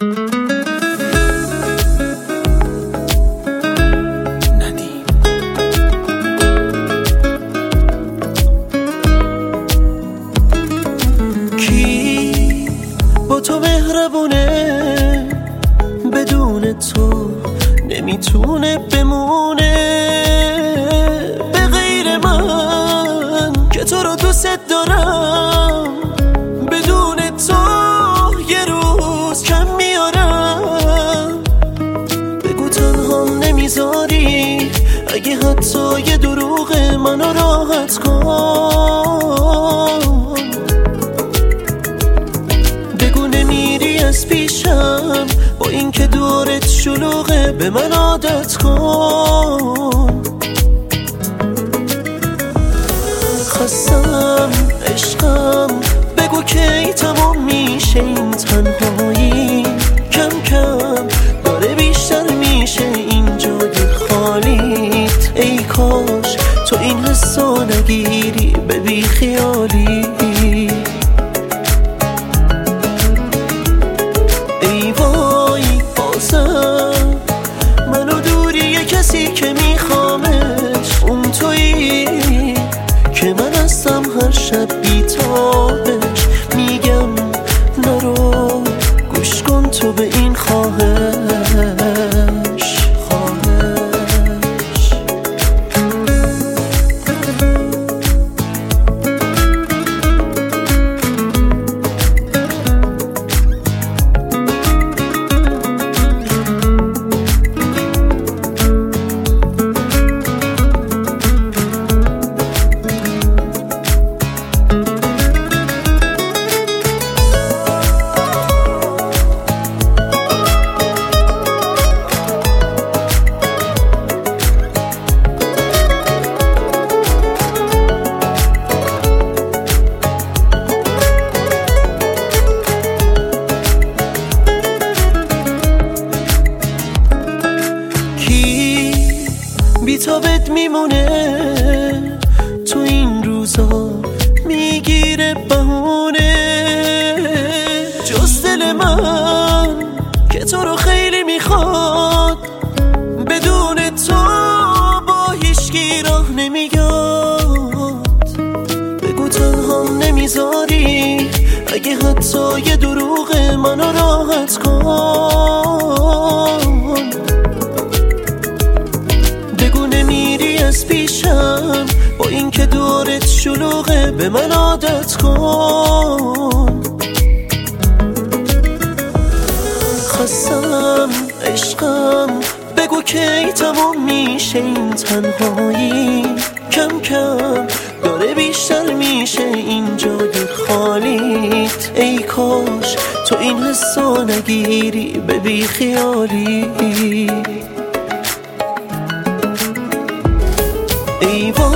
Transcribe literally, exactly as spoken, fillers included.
کی با تو مهربونه، بدون تو نمیتونه بمونه. به غیر من که تو رو دوست دارم، بدون تو یه روز کم میارم. بگو تنهام نمیذاری، اگه حتی یه دروغ منو راحت کن. بگو نمیری از پیشم، با این که دورت شلوغه به من عادت کن. خستم عشقم، بگو کی تمام میشه این تنهایی. کم کم داره بیشتر میشه این جای خالیت. ای کاش تو این حسو نگیری به بی خیالی. ای وای بازم منو دوری یه کسی که میخوامش، اون تویی که من هستم هر شب بیتابش. میگم نرو، گوش کن تو به این خواهش خواهش. بی‌تابت میمونه تو این روزا، میگیره بهونه. جز دل من که تو رو خیلی میخواد، بدون تو با هیچکی راه نمیاد. بگو تنهام نمیذاری، اگه حتی یه دروغ منو راحت کن. بگو نمیری از پیشم، با این که دورت شلوغه به من عادت کن. خستم عشقم، بگو کی تمام میشه این تنهایی. کم کم داره بیشتر میشه این جای خالیت. ای کاش تو این حسو نگیری به بی خیالی. ای